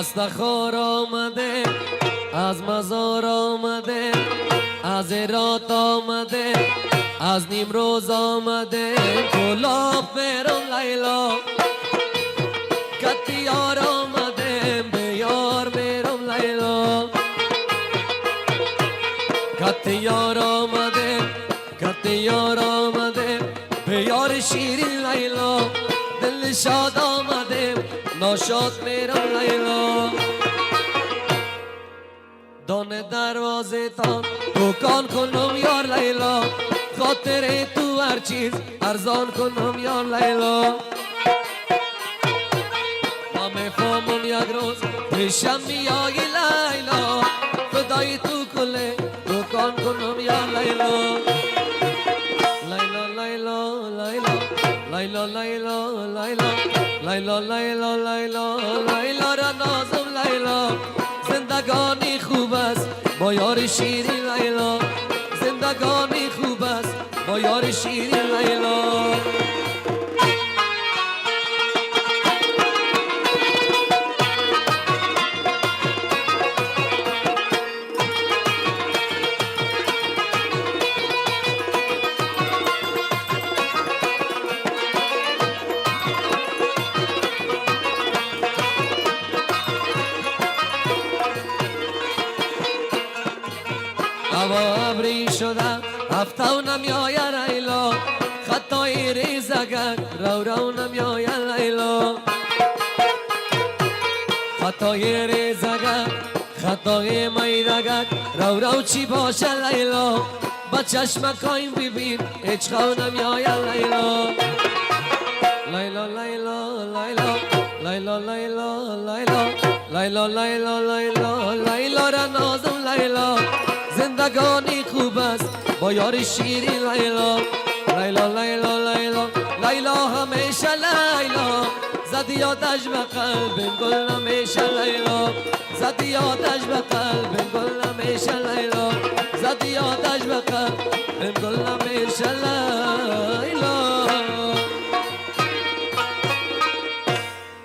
استخار آمده از مزار آمده از رات آمده از نیمروز آمده گلاب میرم لیلا کتیار آمده به یار میرم لیلا کتیار آمده کتیار آمده به یار شیرین لیلا دل شاد آمده ناشاد میرم لیلا دانه دروازه تان دکان کنم یار لیلا خاطر تو هر چیز ارزان کنم یار لیلا ما میفهمم یک روز پیشم میای لیلا خدای تو کله دکان کنم یار لیلا لیلا لیلا لیلا لیلا لیلا لیلا لیلا لیلا لیلا را نازم لیلا زندگانی خوب است با یار شیرین لیلا زندگانی خوب است با یار شیرین لیلا هوا ابری شده هفته و نمیای لیلا خطای ریزگک رو نمیای لیلا خطای ریزگک خطای میدگک رو چی باشه لیلا با چشمکایم ببین هیچ خو نمیای لیلا لیلا لیلا لیلا لیلا لیلا لیلا لیلا لیلا لیلا را نازم لیلا زندگانی خوب است با یار شیرین لیلا لیلا لیلا لیلا لیلا همیشه لیلا زدی آتش به قلب گل همیشه لیلا زدی آتش به قلب گل همیشه لیلا زدی آتش به قلب گل همیشه لیلا